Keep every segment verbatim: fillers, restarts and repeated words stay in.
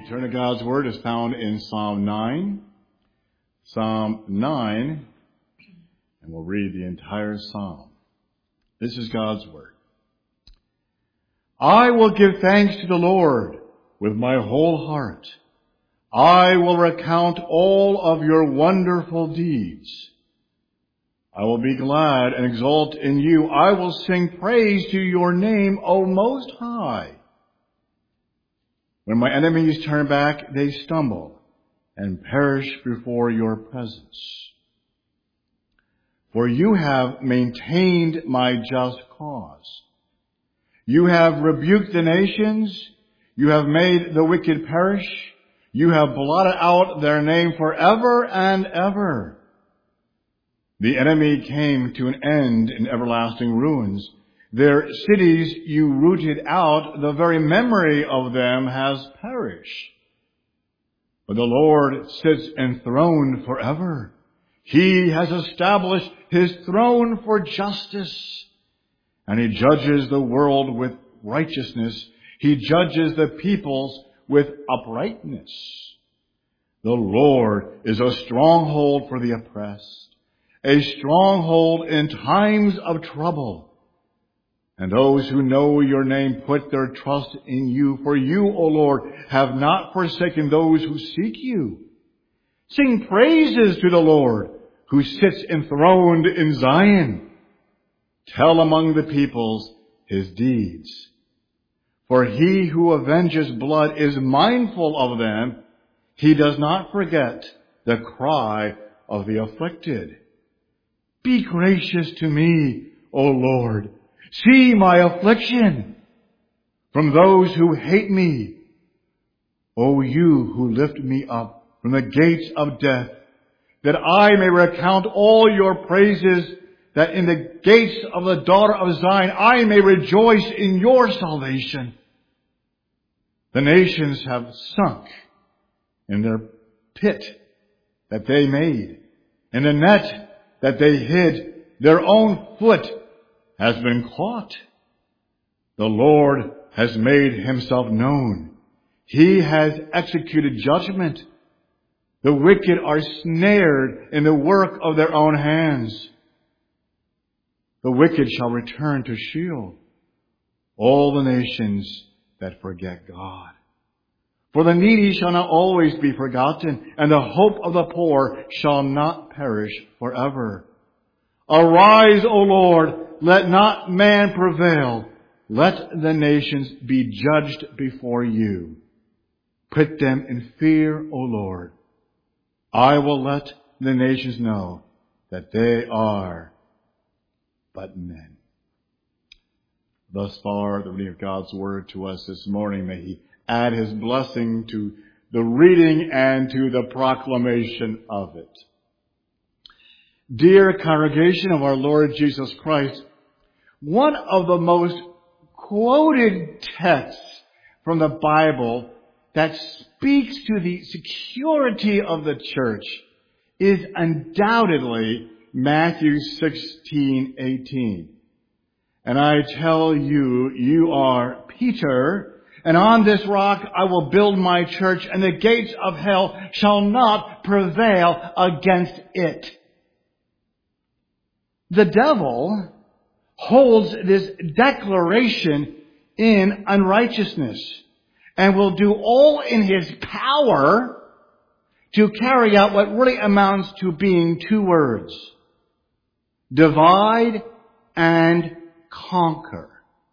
Turn to God's Word is found in Psalm nine. Psalm nine, and we'll read the entire psalm. This is God's Word. I will give thanks to the Lord with my whole heart. I will recount all of your wonderful deeds. I will be glad and exult in you. I will sing praise to your name, O Most High. When my enemies turn back, they stumble and perish before your presence. For you have maintained my just cause. You have rebuked the nations. You have made the wicked perish. You have blotted out their name forever and ever. The enemy came to an end in everlasting ruins. Their cities you rooted out, the very memory of them has perished. But the Lord sits enthroned forever. He has established his throne for justice, and he judges the world with righteousness. He judges the peoples with uprightness. The Lord is a stronghold for the oppressed, a stronghold in times of trouble. And those who know your name put their trust in you. For you, O Lord, have not forsaken those who seek you. Sing praises to the Lord, who sits enthroned in Zion. Tell among the peoples his deeds. For he who avenges blood is mindful of them. He does not forget the cry of the afflicted. Be gracious to me, O Lord. See my affliction from those who hate me. O you who lift me up from the gates of death, that I may recount all your praises, that in the gates of the daughter of Zion I may rejoice in your salvation. The nations have sunk in their pit that they made, in the net that they hid. Their own foot has been caught. The Lord has made himself known. He has executed judgment. The wicked are snared in the work of their own hands. The wicked shall return to Sheol, all the nations that forget God. For the needy shall not always be forgotten, and the hope of the poor shall not perish forever. Arise, O Lord, let not man prevail. Let the nations be judged before you. Put them in fear, O Lord. I will let the nations know that they are but men. Thus far, the reading of God's Word to us this morning. May He add His blessing to the reading and to the proclamation of it. Dear congregation of our Lord Jesus Christ, one of the most quoted texts from the Bible that speaks to the security of the church is undoubtedly Matthew sixteen eighteen. And I tell you, you are Peter, and on this rock I will build my church, and the gates of hell shall not prevail against it. The devil holds this declaration in unrighteousness and will do all in his power to carry out what really amounts to being two words: divide and conquer.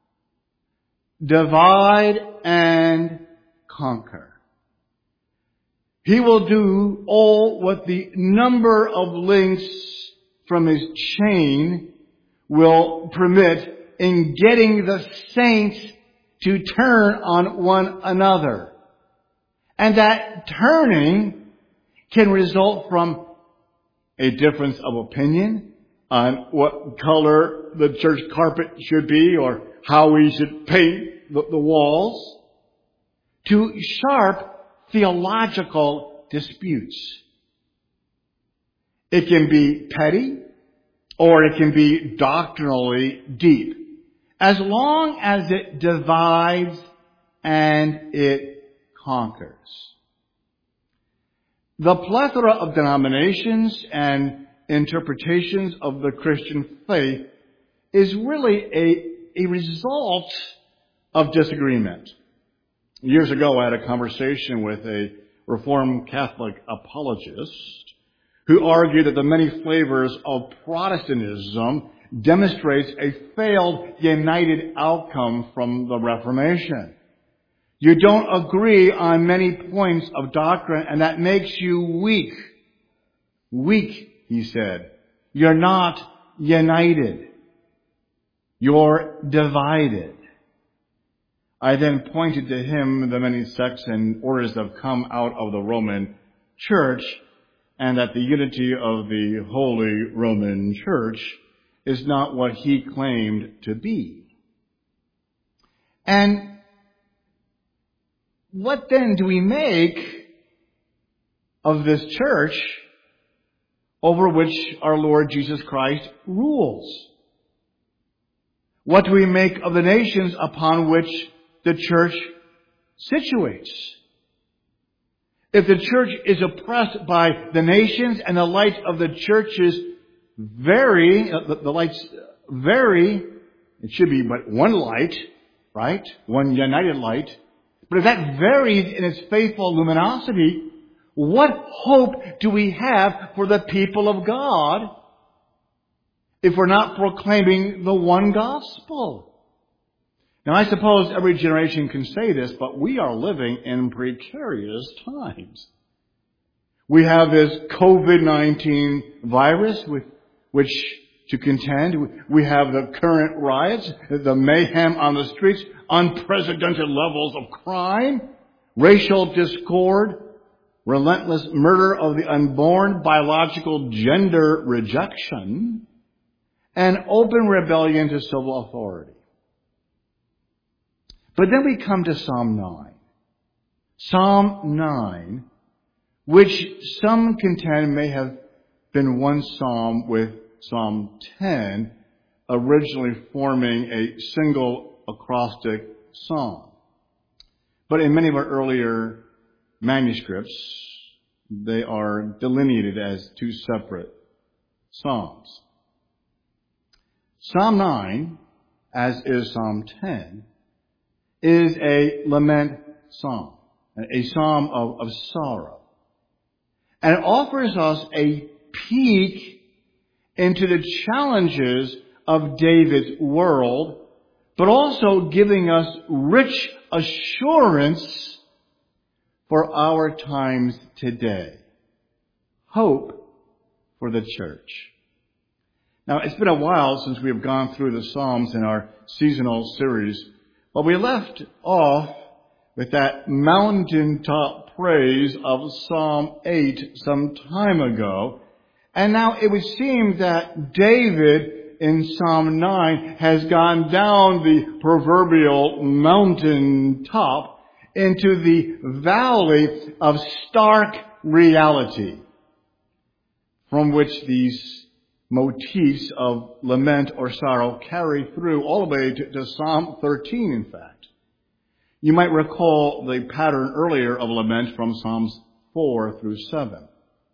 Divide and conquer. He will do all what the number of links from his chain will permit in getting the saints to turn on one another. And that turning can result from a difference of opinion on what color the church carpet should be or how we should paint the, the walls, to sharp theological disputes. It can be petty, or it can be doctrinally deep, as long as it divides and it conquers. The plethora of denominations and interpretations of the Christian faith is really a, a result of disagreement. Years ago, I had a conversation with a Reformed Catholic apologist who argued that the many flavors of Protestantism demonstrates a failed united outcome from the Reformation. You don't agree on many points of doctrine, and that makes you weak. Weak, he said. You're not united. You're divided. I then pointed to him the many sects and orders that have come out of the Roman Church, and that the unity of the Holy Roman Church is not what he claimed to be. And what then do we make of this church over which our Lord Jesus Christ rules? What do we make of the nations upon which the church situates? If the church is oppressed by the nations and the light of the churches vary, uh, the, the lights vary, it should be but one light, right? One united light. But if that varies in its faithful luminosity, what hope do we have for the people of God if we're not proclaiming the one gospel? Now, I suppose every generation can say this, but we are living in precarious times. We have this covid nineteen virus with which to contend. We have the current riots, the mayhem on the streets, unprecedented levels of crime, racial discord, relentless murder of the unborn, biological gender rejection, and open rebellion to civil authority. But then we come to Psalm nine. Psalm nine, which some contend may have been one psalm with Psalm ten, originally forming a single acrostic psalm. But in many of our earlier manuscripts, they are delineated as two separate psalms. Psalm nine, as is Psalm ten, is a lament psalm, a psalm of, of sorrow. And it offers us a peek into the challenges of David's world, but also giving us rich assurance for our times today. Hope for the church. Now, it's been a while since we have gone through the Psalms in our seasonal series, but we left off with that mountaintop praise of Psalm eight some time ago. And now it would seem that David in Psalm nine has gone down the proverbial mountaintop into the valley of stark reality, from which these motifs of lament or sorrow carry through all the way to, to Psalm thirteen, in fact. You might recall the pattern earlier of lament from Psalms four through seven.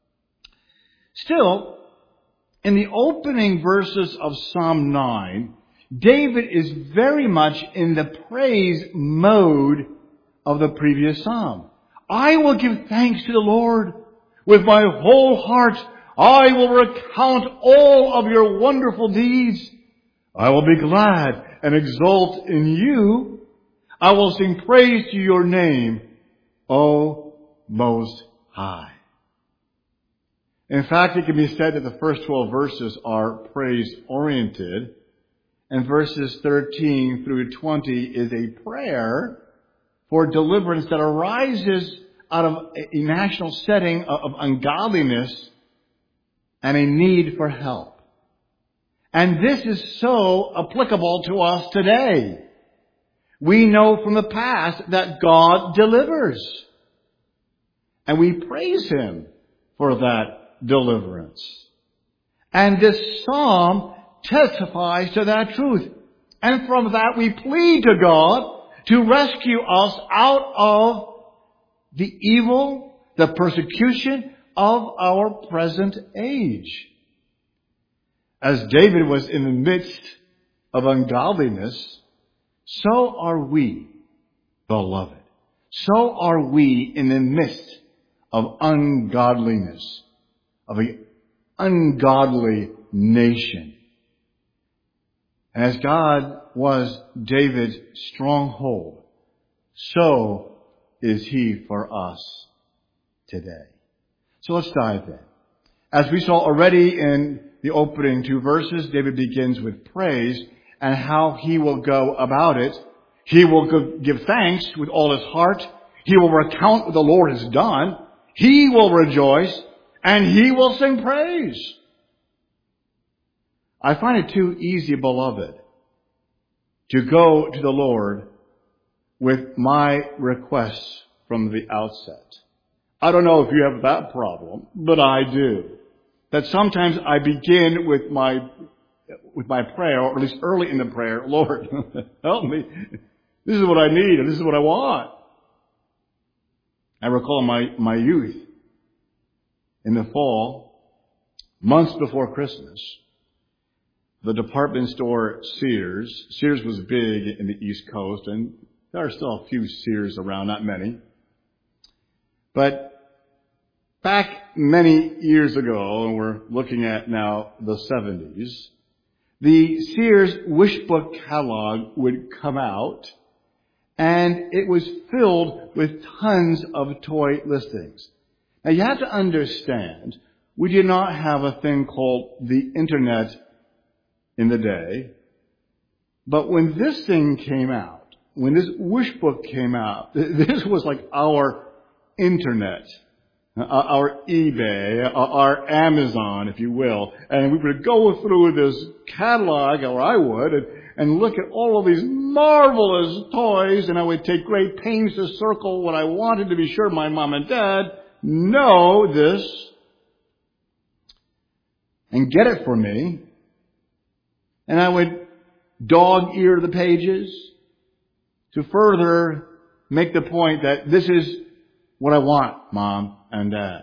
Still, in the opening verses of Psalm nine, David is very much in the praise mode of the previous psalm. I will give thanks to the Lord with my whole heart. I will recount all of your wonderful deeds. I will be glad and exult in you. I will sing praise to your name, O Most High. In fact, it can be said that the first twelve verses are praise-oriented, and verses thirteen through twenty is a prayer for deliverance that arises out of a national setting of ungodliness and a need for help. And this is so applicable to us today. We know from the past that God delivers. And we praise Him for that deliverance. And this psalm testifies to that truth. And from that we plead to God to rescue us out of the evil, the persecution of our present age. As David was in the midst of ungodliness, so are we, beloved. So are we in the midst of ungodliness, of an ungodly nation. And as God was David's stronghold, so is He for us today. So let's dive in. As we saw already in the opening two verses, David begins with praise and how he will go about it. He will give thanks with all his heart. He will recount what the Lord has done. He will rejoice and he will sing praise. I find it too easy, beloved, to go to the Lord with my requests from the outset. I don't know if you have that problem, but I do. That sometimes I begin with my with my prayer, or at least early in the prayer, Lord, help me. This is what I need, and this is what I want. I recall my, my youth in the fall, months before Christmas, the department store Sears. Sears was big in the East Coast, and there are still a few Sears around, not many. But back many years ago, and we're looking at now the seventies, the Sears Wish Book catalog would come out, and it was filled with tons of toy listings. Now you have to understand, we did not have a thing called the Internet in the day, but when this thing came out, when this Wish Book came out, this was like our Internet. Our eBay, our Amazon, if you will. And we would go through this catalog, or I would, and, and look at all of these marvelous toys, and I would take great pains to circle what I wanted to be sure my mom and dad know this and get it for me. And I would dog-ear the pages to further make the point that this is what I want, Mom and Dad.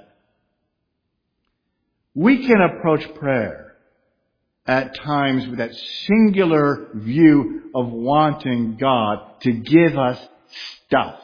We can approach prayer at times with that singular view of wanting God to give us stuff,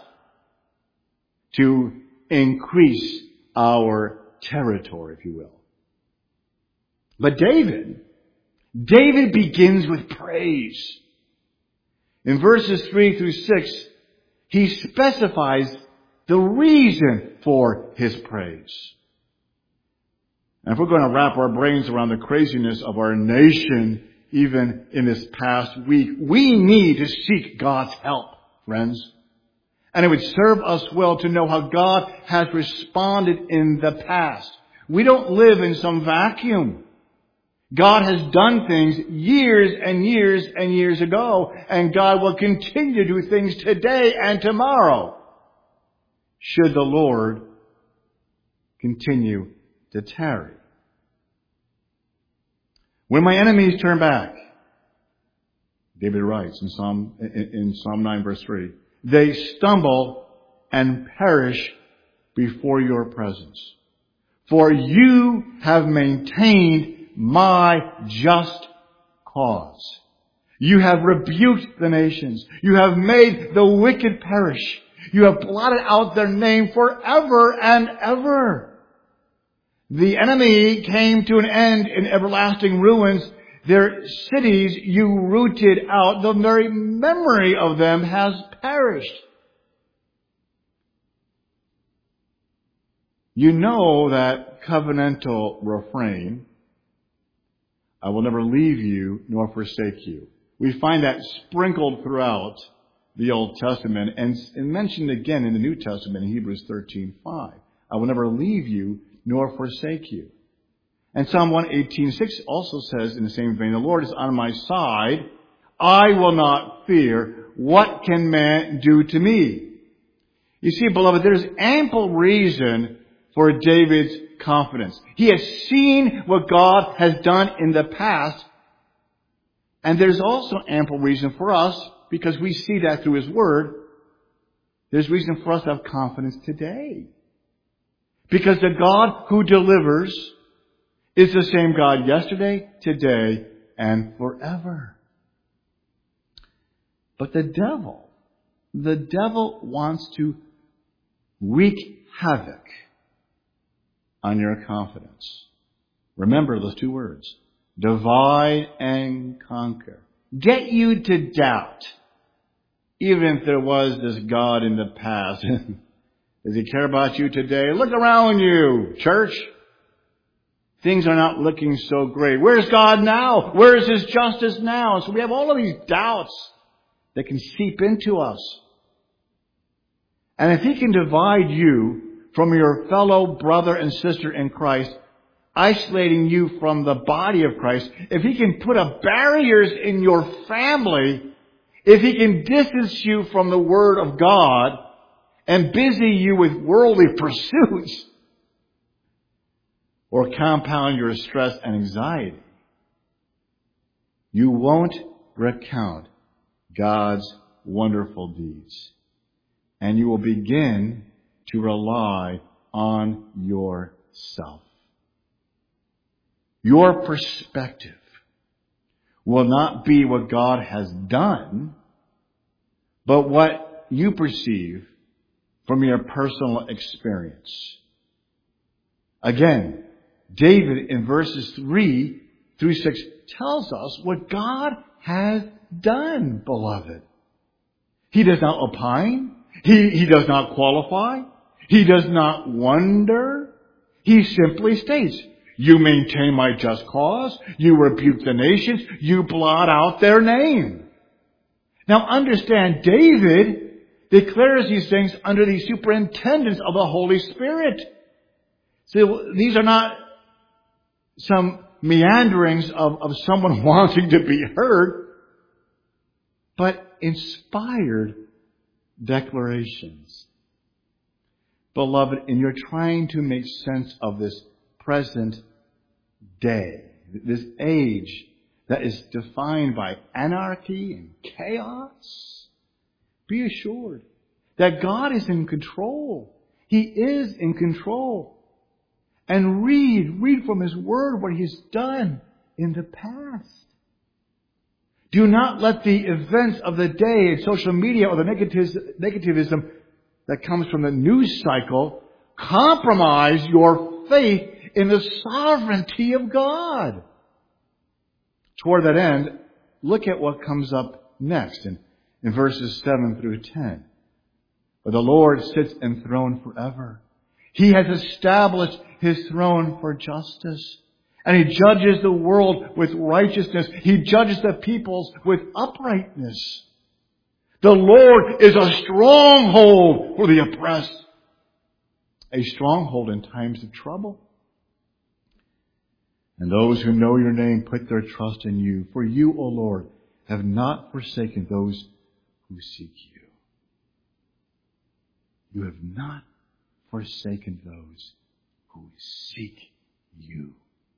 to increase our territory, if you will. But David, David begins with praise. In verses three through six, he specifies the reason for his praise. And if we're going to wrap our brains around the craziness of our nation, even in this past week, we need to seek God's help, friends. And it would serve us well to know how God has responded in the past. We don't live in some vacuum. God has done things years and years and years ago, and God will continue to do things today and tomorrow, should the Lord continue to tarry. When my enemies turn back, David writes in Psalm, in Psalm nine verse three, they stumble and perish before your presence. For you have maintained my just cause. You have rebuked the nations. You have made the wicked perish. You have blotted out their name forever and ever. The enemy came to an end in everlasting ruins. Their cities you rooted out. The very memory of them has perished. You know that covenantal refrain, I will never leave you nor forsake you. We find that sprinkled throughout the Old Testament and, and mentioned again in the New Testament in Hebrews thirteen five. I will never leave you nor forsake you. And Psalm one eighteen six also says in the same vein, the Lord is on my side. I will not fear. What can man do to me? You see, beloved, there's ample reason for David's confidence. He has seen what God has done in the past. And there's also ample reason for us, because we see that through His Word, There's reason for us to have confidence today. Because the God who delivers is the same God yesterday, today, and forever. But the devil, the devil wants to wreak havoc on your confidence. Remember those two words. Divide and conquer. Get you to doubt. Even if there was this God in the past. Does he care about you today? Look around you, church. Things are not looking so great. Where's God now? Where is His justice now? So we have all of these doubts that can seep into us. And if He can divide you from your fellow brother and sister in Christ, isolating you from the body of Christ, if He can put up barriers in your family, if He can distance you from the Word of God and busy you with worldly pursuits, or compound your stress and anxiety, you won't recount God's wonderful deeds. And you will begin to rely on yourself. Your perspective will not be what God has done, but what you perceive from your personal experience. Again, David in verses three through six tells us what God has done, beloved. He does not opine. He, he does not qualify. He does not wonder. He simply states, you maintain my just cause. You rebuke the nations. You blot out their name. Now understand, David declares these things under the superintendence of the Holy Spirit. So these are not some meanderings of, of someone wanting to be heard, but inspired declarations. Beloved, in your trying to make sense of this present day, this age that is defined by anarchy and chaos, be assured that God is in control. He is in control. And read, read from His Word what He's done in the past. Do not let the events of the day in social media or the negativism that comes from the news cycle compromise your faith in the sovereignty of God. Toward that end, look at what comes up next in, in verses seven through ten. Where the Lord sits enthroned forever. He has established His throne for justice. And He judges the world with righteousness. He judges the peoples with uprightness. The Lord is a stronghold for the oppressed. A stronghold in times of trouble. And those who know your name put their trust in you. For you, O Lord, have not forsaken those who seek you. You have not forsaken those who seek you.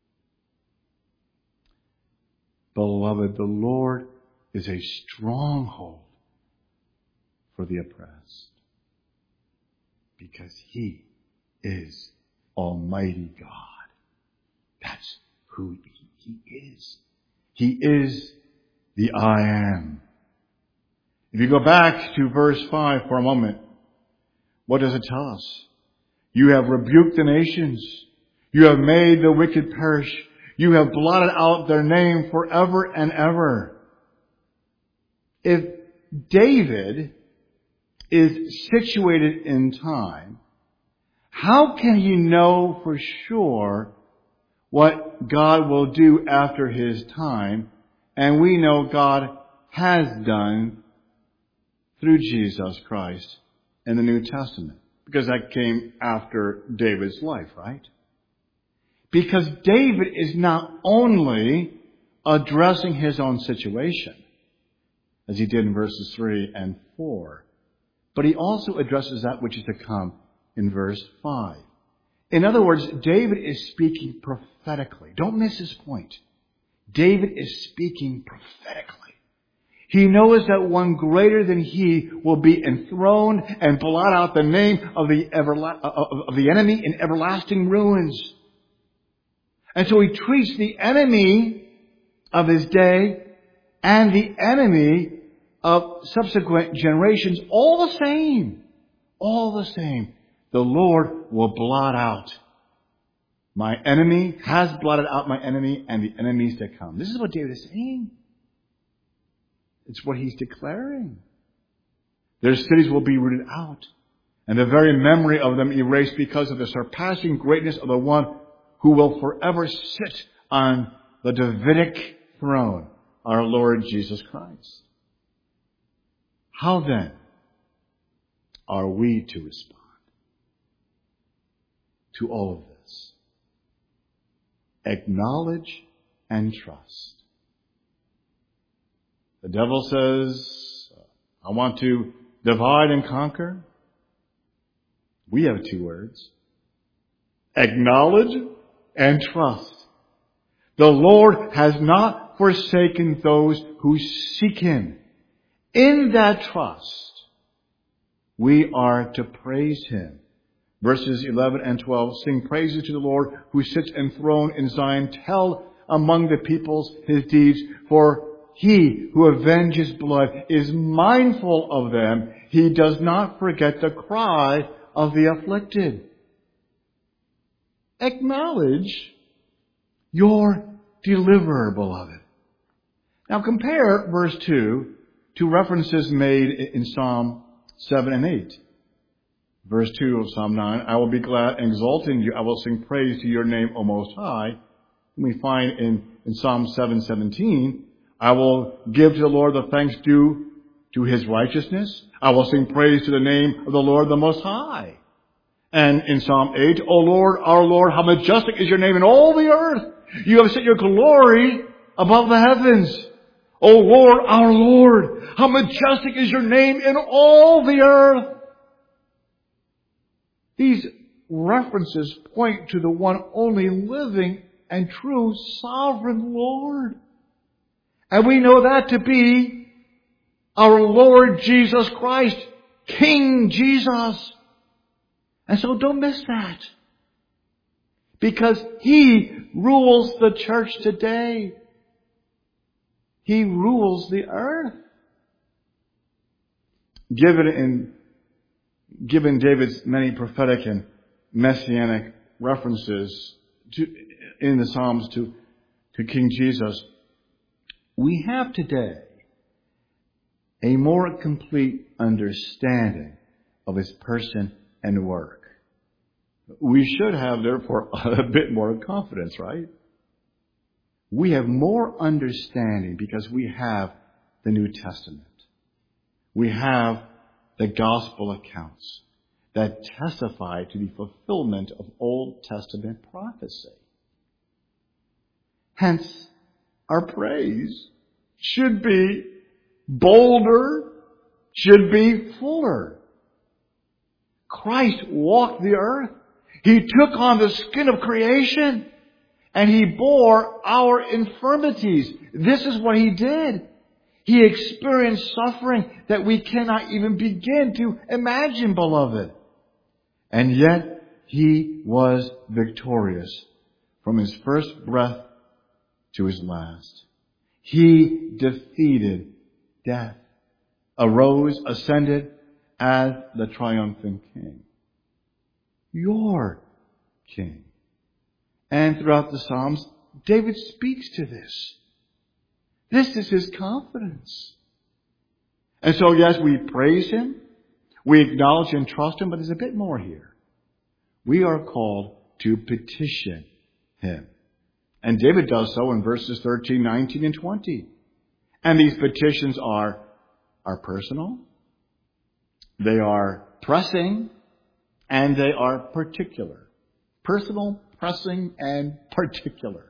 Beloved, the Lord is a stronghold for the oppressed, because He is Almighty God. That's who He is. He is the I Am. If you go back to verse five for a moment, what does it tell us? You have rebuked the nations. You have made the wicked perish. You have blotted out their name forever and ever. If David is situated in time, how can he know for sure what God will do after his time? And we know God has done through Jesus Christ in the New Testament. Because that came after David's life, right? Because David is not only addressing his own situation, as he did in verses three and four, but he also addresses that which is to come in verse five. In other words, David is speaking prophetically. Don't miss his point. David is speaking prophetically. He knows that one greater than he will be enthroned and blot out the name of the, everla- of the enemy in everlasting ruins. And so he treats the enemy of his day and the enemy of subsequent generations all the same. All the same. The Lord will blot out my enemy, has blotted out my enemy and the enemies to come. This is what David is saying. It's what he's declaring. Their cities will be rooted out, and the very memory of them erased because of the surpassing greatness of the one who will forever sit on the Davidic throne, our Lord Jesus Christ. How then are we to respond to all of this? Acknowledge and trust. The devil says, I want to divide and conquer. We have two words. Acknowledge and trust. The Lord has not forsaken those who seek Him. In that trust, we are to praise Him. Verses eleven and twelve, sing praises to the Lord who sits enthroned in Zion. Tell among the peoples His deeds, for He who avenges blood is mindful of them. He does not forget the cry of the afflicted. Acknowledge your deliverer, beloved. Now compare verse two to references made in Psalm seven and eight. Verse two of Psalm nine, I will be glad and exult in you. I will sing praise to your name, O Most High. And we find in, in Psalm seven seventeen, I will give to the Lord the thanks due to His righteousness. I will sing praise to the name of the Lord the Most High. And in Psalm eight, O Lord, our Lord, how majestic is your name in all the earth. You have set your glory above the heavens. O Lord, our Lord, how majestic is your name in all the earth. These references point to the one only living and true sovereign Lord. And we know that to be our Lord Jesus Christ, King Jesus. And so don't miss that. Because He rules the church today. He rules the earth. Given in, given David's many prophetic and messianic references to, in the Psalms to, to King Jesus, we have today a more complete understanding of His person and work. We should have, therefore, a bit more confidence, right? We have more understanding because we have the New Testament. We have the gospel accounts that testify to the fulfillment of Old Testament prophecy. Hence, our praise should be bolder, should be fuller. Christ walked the earth. He took on the skin of creation and He bore our infirmities. This is what He did. He experienced suffering that we cannot even begin to imagine, beloved. And yet He was victorious from His first breath to His last. He defeated death, arose, ascended as the triumphant King. Your King. And throughout the Psalms, David speaks to this. This is his confidence. And so, yes, we praise Him, we acknowledge and trust Him, but there's a bit more here. We are called to petition Him. And David does so in verses thirteen, nineteen, and twenty. And these petitions are, are personal, they are pressing, and they are particular. Personal, pressing, and particular.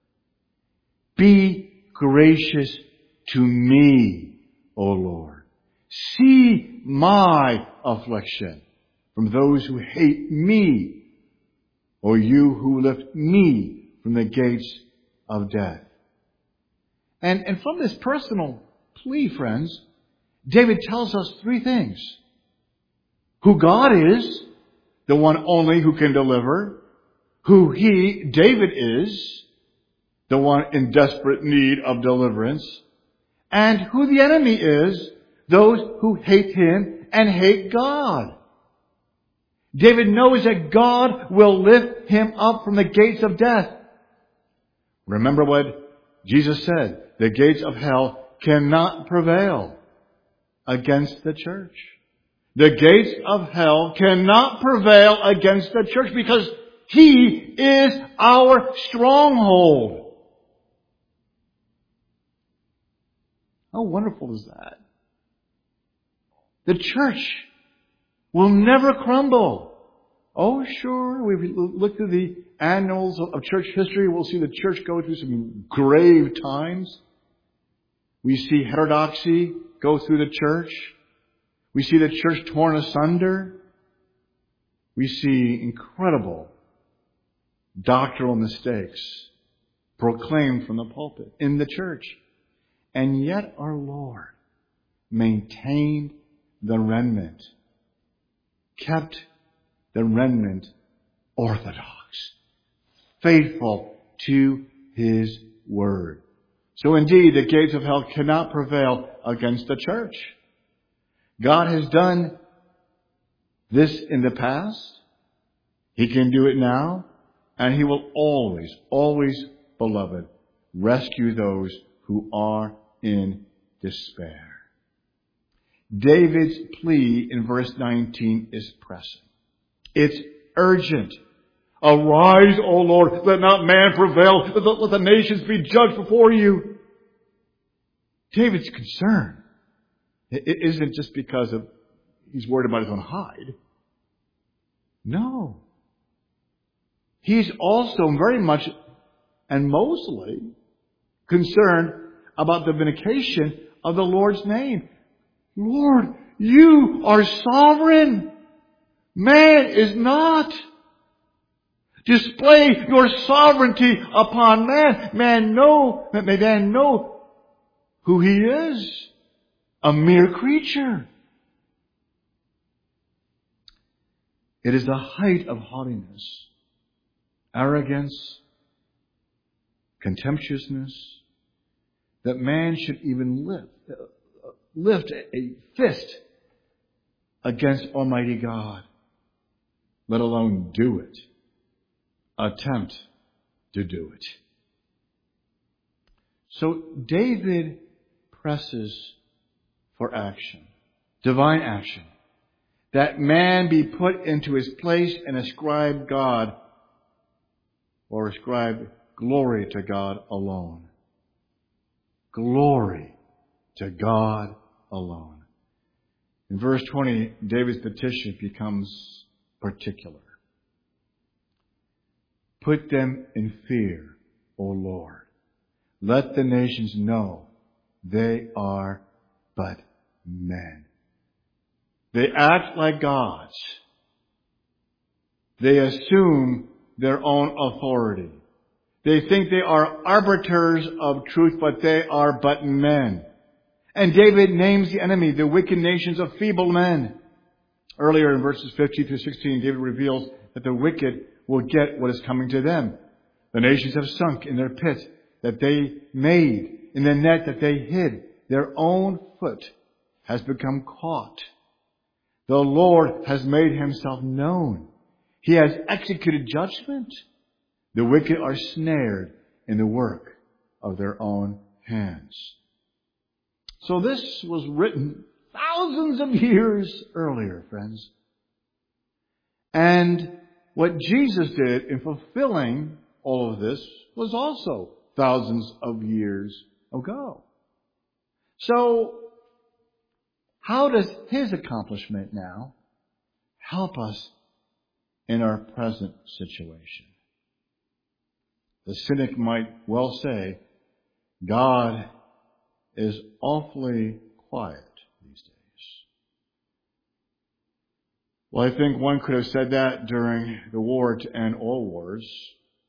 Be gracious to me, O Lord. See my affliction from those who hate me, or you who lift me from the gates of death. And, and from this personal plea, friends, David tells us three things. Who God is, the one only who can deliver. Who he, David, is, the one in desperate need of deliverance. And who the enemy is, those who hate him and hate God. David knows that God will lift him up from the gates of death. Remember what Jesus said, the gates of hell cannot prevail against the church. The gates of hell cannot prevail against the church because he is our stronghold. How wonderful is that? The church will never crumble. Oh, sure, we've looked through the annals of church history. We'll see the church go through some grave times. We see heterodoxy go through the church. We see the church torn asunder. We see incredible doctrinal mistakes proclaimed from the pulpit in the church. And yet our Lord maintained the remnant, kept the remnant orthodox, faithful to his word. So indeed, the gates of hell cannot prevail against the church. God has done this in the past. He can do it now. And he will always, always, beloved, rescue those who are in despair. David's plea in verse nineteen is pressing. It's urgent. Arise, O Lord, let not man prevail, let the, let the nations be judged before you. David's concern, it isn't just because of he's worried about his own hide. No. He's also very much and mostly concerned about the vindication of the Lord's name. Lord, you are sovereign. Man is not. Display your sovereignty upon man. Man know, may man know who he is. A mere creature. It is the height of haughtiness, arrogance, contemptuousness, that man should even lift, lift a fist against Almighty God, let alone do it, attempt to do it. So David presses for action, divine action, that man be put into his place and ascribe God or ascribe glory to God alone. Glory to God alone. In verse twenty, David's petition becomes particular. Put them in fear, O Lord. Let the nations know they are but men. They act like gods. They assume their own authority. They think they are arbiters of truth, but they are but men. And David names the enemy, the wicked nations of feeble men. Earlier in verses fifteen through sixteen, David reveals that the wicked will get what is coming to them. The nations have sunk in their pit that they made, in the net that they hid. Their own foot has become caught. The Lord has made himself known. He has executed judgment. The wicked are snared in the work of their own hands. So this was written thousands of years earlier, friends. And what Jesus did in fulfilling all of this was also thousands of years ago. So, how does his accomplishment now help us in our present situation? The cynic might well say, God is awfully quiet these days. Well, I think one could have said that during the war to end all wars.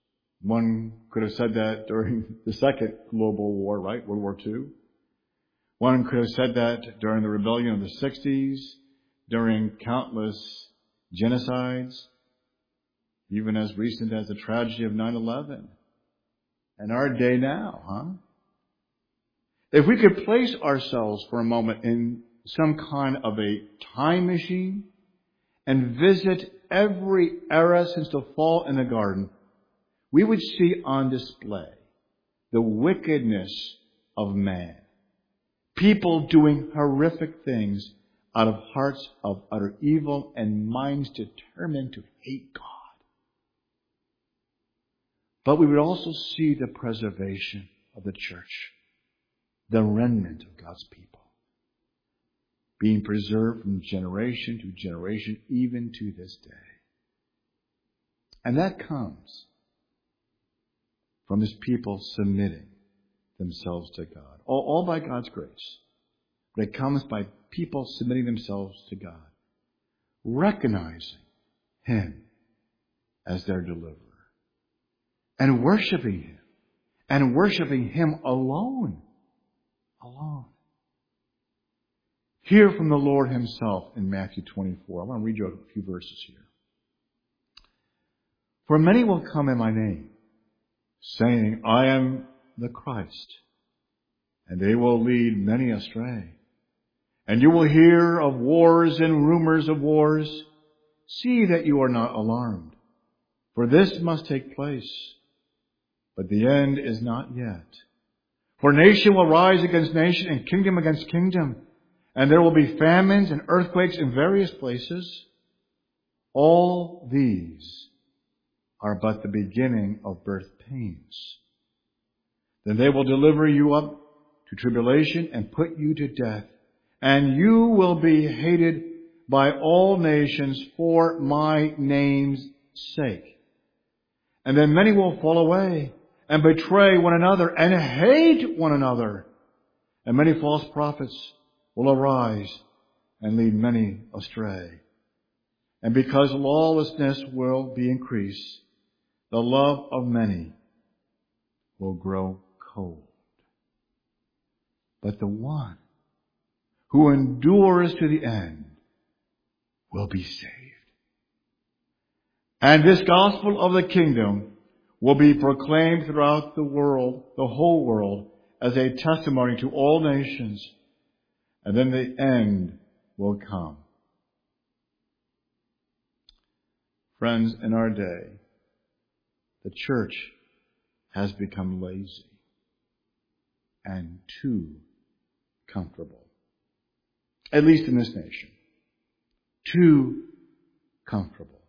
One could have said that during the second global war, right? World War Two. One could have said that during the rebellion of the sixties, during countless genocides, even as recent as the tragedy of nine eleven, and our day now, huh? If we could place ourselves for a moment in some kind of a time machine and visit every era since the fall in the garden, we would see on display the wickedness of man. People doing horrific things out of hearts of utter evil and minds determined to hate God. But we would also see the preservation of the church, the remnant of God's people, being preserved from generation to generation, even to this day. And that comes from His people submitting themselves to God, all, all by God's grace. But it comes by people submitting themselves to God, recognizing Him as their deliverer, and worshiping Him, and worshiping Him alone. Alone. Hear from the Lord Himself in Matthew twenty-four. I want to read you a few verses here. For many will come in my name, saying, I am the Christ, and they will lead many astray. And you will hear of wars and rumors of wars. See that you are not alarmed, for this must take place, but the end is not yet. For nation will rise against nation and kingdom against kingdom, and there will be famines and earthquakes in various places. All these are but the beginning of birth pains. Then they will deliver you up to tribulation and put you to death, and you will be hated by all nations for my name's sake. And then many will fall away and betray one another and hate one another. And many false prophets will arise and lead many astray. And because lawlessness will be increased, the love of many will grow cold. But the one who endures to the end will be saved. And this gospel of the kingdom will be proclaimed throughout the world, the whole world, as a testimony to all nations. And then the end will come. Friends, in our day, the church has become lazy and too comfortable. At least in this nation. Too comfortable.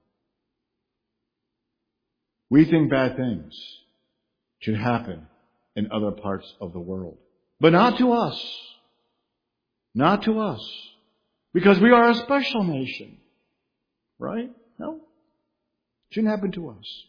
We think bad things should happen in other parts of the world. But not to us. Not to us. Because we are a special nation. Right? No. Shouldn't happen to us.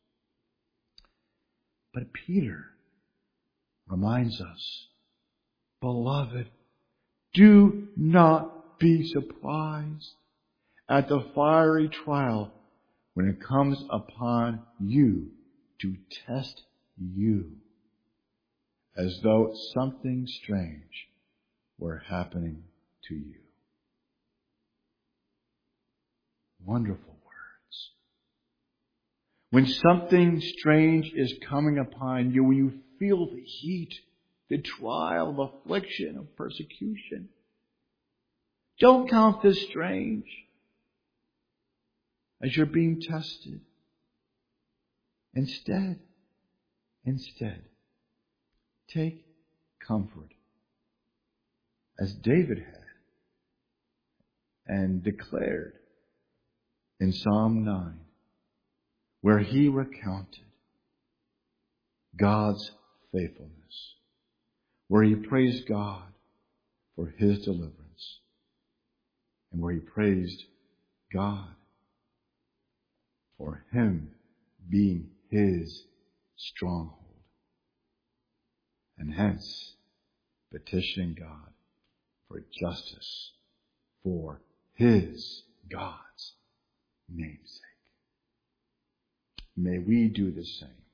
But Peter reminds us, beloved, do not be surprised at the fiery trial when it comes upon you to test you, as though something strange were happening to you. Wonderful words. When something strange is coming upon you, when you feel the heat, the trial of affliction, of persecution, don't count this strange as you're being tested. Instead, instead, take comfort, as David had and declared in Psalm nine, where he recounted God's faithfulness, where he praised God for His deliverance, and where he praised God for Him being His stronghold, and hence petitioning God for justice for His, God's namesake. May we do the same.